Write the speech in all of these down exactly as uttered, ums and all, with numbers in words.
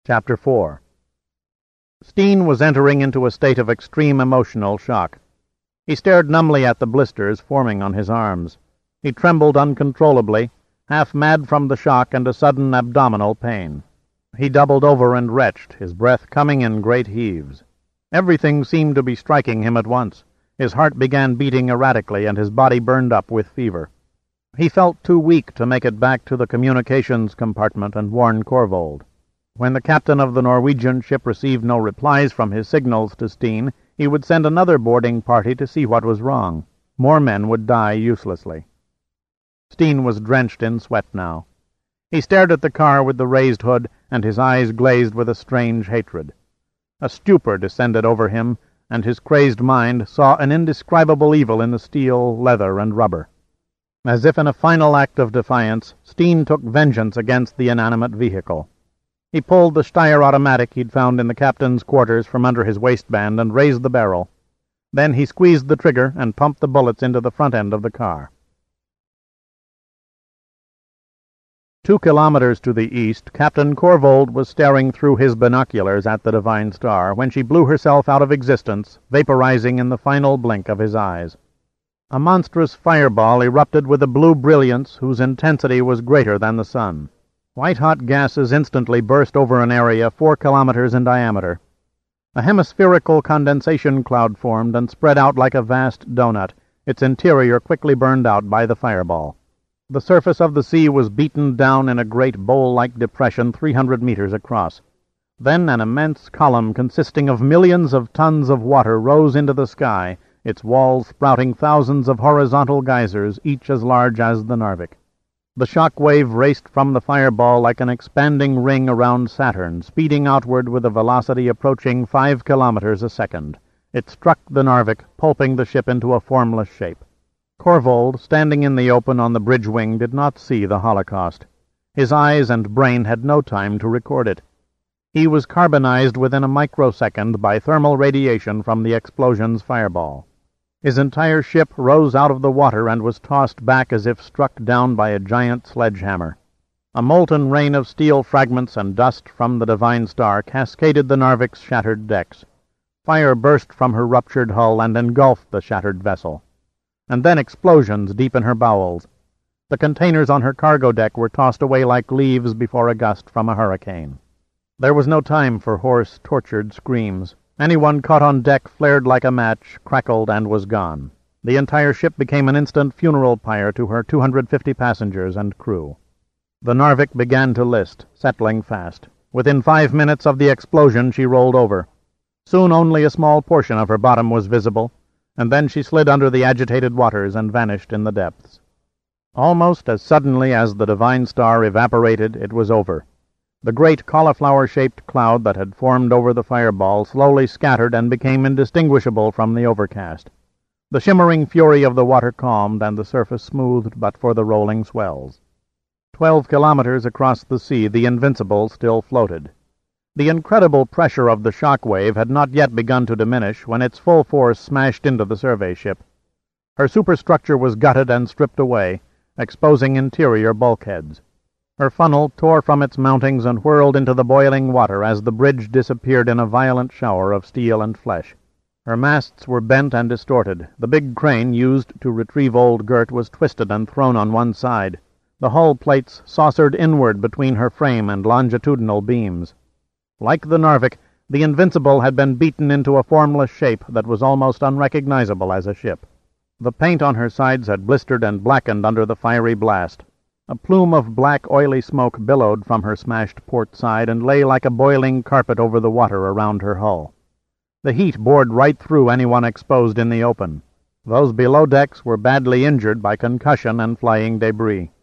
Chapter four. Steen was entering into a state of extreme emotional shock. He stared numbly at the blisters forming on his arms. He trembled uncontrollably, half mad from the shock and a sudden abdominal pain. He doubled over and retched, his breath coming in great heaves. Everything seemed to be striking him at once. His heart began beating erratically, and his body burned up with fever. He felt too weak to make it back to the communications compartment and warn Korvold. When the captain of the Norwegian ship received no replies from his signals to Steen, he would send another boarding party to see what was wrong. More men would die uselessly. Steen was drenched in sweat now. He stared at the car with the raised hood, and his eyes glazed with a strange hatred. A stupor descended over him, and his crazed mind saw an indescribable evil in the steel, leather, and rubber. As if in a final act of defiance, Steen took vengeance against the inanimate vehicle. He pulled the Steyr automatic he'd found in the captain's quarters from under his waistband and raised the barrel. Then he squeezed the trigger and pumped the bullets into the front end of the car. Two kilometers to the east, Captain Korvold was staring through his binoculars at the Divine Star when she blew herself out of existence, vaporizing in the final blink of his eyes. A monstrous fireball erupted with a blue brilliance whose intensity was greater than the sun. White-hot gases instantly burst over an area four kilometers in diameter. A hemispherical condensation cloud formed and spread out like a vast donut, its interior quickly burned out by the fireball. The surface of the sea was beaten down in a great bowl-like depression three hundred meters across. Then an immense column consisting of millions of tons of water rose into the sky, its walls sprouting thousands of horizontal geysers, each as large as the Narvik. The shock wave raced from the fireball like an expanding ring around Saturn, speeding outward with a velocity approaching five kilometers a second. It struck the Narvik, pulping the ship into a formless shape. Korvold, standing in the open on the bridge wing, did not see the Holocaust. His eyes and brain had no time to record it. He was carbonized within a microsecond by thermal radiation from the explosion's fireball. His entire ship rose out of the water and was tossed back as if struck down by a giant sledgehammer. A molten rain of steel fragments and dust from the Divine Star cascaded the Narvik's shattered decks. Fire burst from her ruptured hull and engulfed the shattered vessel. And then explosions deep in her bowels. The containers on her cargo deck were tossed away like leaves before a gust from a hurricane. There was no time for hoarse, tortured screams. Anyone caught on deck flared like a match, crackled, and was gone. The entire ship became an instant funeral pyre to her two hundred fifty passengers and crew. The Narvik began to list, settling fast. Within five minutes of the explosion, she rolled over. Soon only a small portion of her bottom was visible, and then she slid under the agitated waters and vanished in the depths. Almost as suddenly as the Divine Star evaporated, it was over. The great cauliflower-shaped cloud that had formed over the fireball slowly scattered and became indistinguishable from the overcast. The shimmering fury of the water calmed, and the surface smoothed but for the rolling swells. Twelve kilometers across the sea, the Invincible still floated. The incredible pressure of the shock wave had not yet begun to diminish when its full force smashed into the survey ship. Her superstructure was gutted and stripped away, exposing interior bulkheads. Her funnel tore from its mountings and whirled into the boiling water as the bridge disappeared in a violent shower of steel and flesh. Her masts were bent and distorted. The big crane used to retrieve old Gert was twisted and thrown on one side. The hull plates saucered inward between her frame and longitudinal beams. Like the Narvik, the Invincible had been beaten into a formless shape that was almost unrecognizable as a ship. The paint on her sides had blistered and blackened under the fiery blast. A plume of black, oily smoke billowed from her smashed port side and lay like a boiling carpet over the water around her hull. The heat bored right through anyone exposed in the open. Those below decks were badly injured by concussion and flying debris.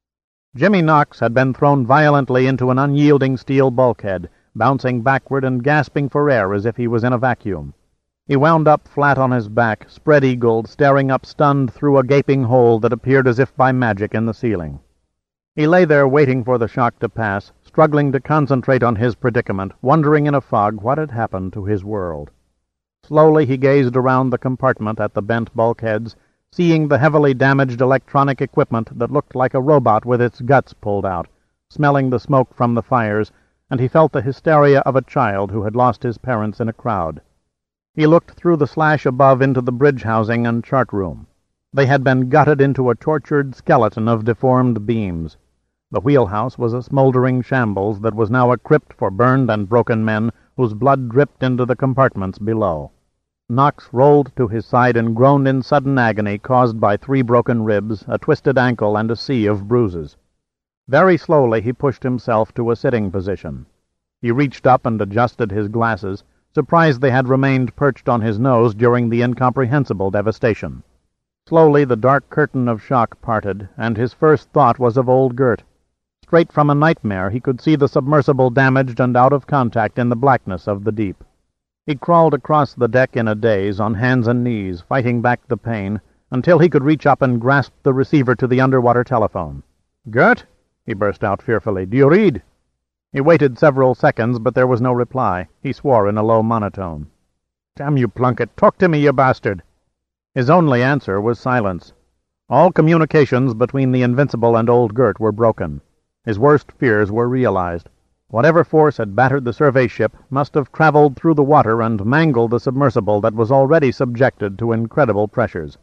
Jimmy Knox had been thrown violently into an unyielding steel bulkhead, bouncing backward and gasping for air as if he was in a vacuum. He wound up flat on his back, spread-eagled, staring up stunned through a gaping hole that appeared as if by magic in the ceiling. He lay there waiting for the shock to pass, struggling to concentrate on his predicament, wondering in a fog what had happened to his world. Slowly he gazed around the compartment at the bent bulkheads, seeing the heavily damaged electronic equipment that looked like a robot with its guts pulled out, smelling the smoke from the fires, and he felt the hysteria of a child who had lost his parents in a crowd. He looked through the slash above into the bridge housing and chart room. They had been gutted into a tortured skeleton of deformed beams. The wheelhouse was a smoldering shambles that was now a crypt for burned and broken men whose blood dripped into the compartments below. Knox rolled to his side and groaned in sudden agony caused by three broken ribs, a twisted ankle, and a sea of bruises. Very slowly he pushed himself to a sitting position. He reached up and adjusted his glasses, surprised they had remained perched on his nose during the incomprehensible devastation. Slowly the dark curtain of shock parted, and his first thought was of old Gert. Straight from a nightmare he could see the submersible damaged and out of contact in the blackness of the deep. He crawled across the deck in a daze, on hands and knees, fighting back the pain, until he could reach up and grasp the receiver to the underwater telephone. "Gert?" he burst out fearfully. "Do you read?" He waited several seconds, but there was no reply. He swore in a low monotone. "Damn you, Plunkett! Talk to me, you bastard!" His only answer was silence. All communications between the Invincible and old Gert were broken. His worst fears were realized. Whatever force had battered the survey ship must have traveled through the water and mangled the submersible that was already subjected to incredible pressures.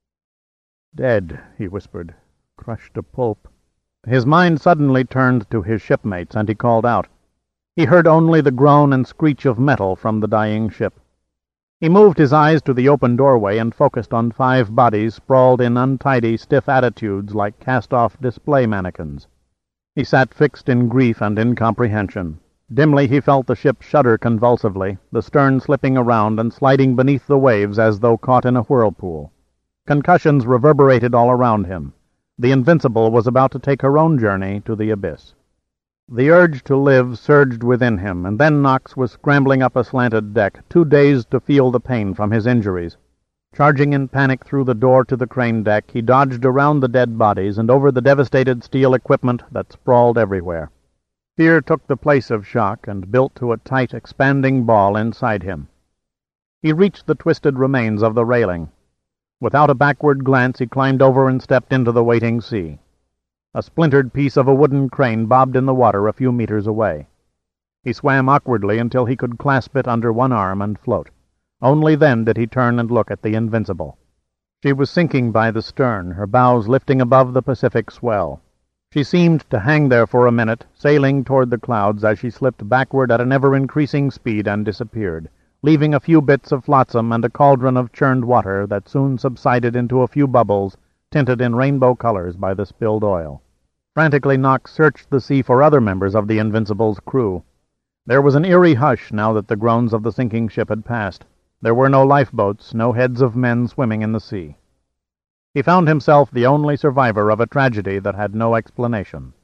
"Dead," he whispered. "Crushed to pulp." His mind suddenly turned to his shipmates, and he called out. He heard only the groan and screech of metal from the dying ship. He moved his eyes to the open doorway and focused on five bodies sprawled in untidy, stiff attitudes like cast-off display mannequins. He sat fixed in grief and incomprehension. Dimly he felt the ship shudder convulsively, the stern slipping around and sliding beneath the waves as though caught in a whirlpool. Concussions reverberated all around him. The Invincible was about to take her own journey to the abyss. The urge to live surged within him, and then Knox was scrambling up a slanted deck, too dazed to feel the pain from his injuries. Charging in panic through the door to the crane deck, he dodged around the dead bodies and over the devastated steel equipment that sprawled everywhere. Fear took the place of shock and built to a tight, expanding ball inside him. He reached the twisted remains of the railing. Without a backward glance, he climbed over and stepped into the waiting sea. A splintered piece of a wooden crane bobbed in the water a few meters away. He swam awkwardly until he could clasp it under one arm and float. Only then did he turn and look at the Invincible. She was sinking by the stern, her bows lifting above the Pacific swell. She seemed to hang there for a minute, sailing toward the clouds as she slipped backward at an ever-increasing speed and disappeared, leaving a few bits of flotsam and a cauldron of churned water that soon subsided into a few bubbles, tinted in rainbow colors by the spilled oil. Frantically Knox searched the sea for other members of the Invincible's crew. There was an eerie hush now that the groans of the sinking ship had passed. There were no lifeboats, no heads of men swimming in the sea. He found himself the only survivor of a tragedy that had no explanation.